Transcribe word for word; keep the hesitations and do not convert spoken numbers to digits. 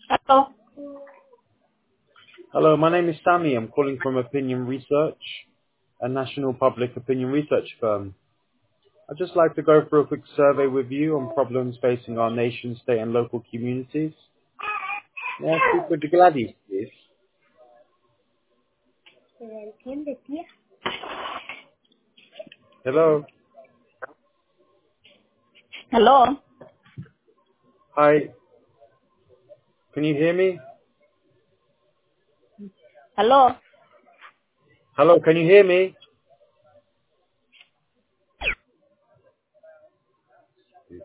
Hello. Hello, my name is Sammy. I'm calling from Opinion Research, a national public opinion research firm. I'd just like to go through a quick survey with you on problems facing our nation, state, and local communities. May I speak with Gladys, please? Hello. Hello. Hi. Can you hear me? Hello. Hello, can you hear me?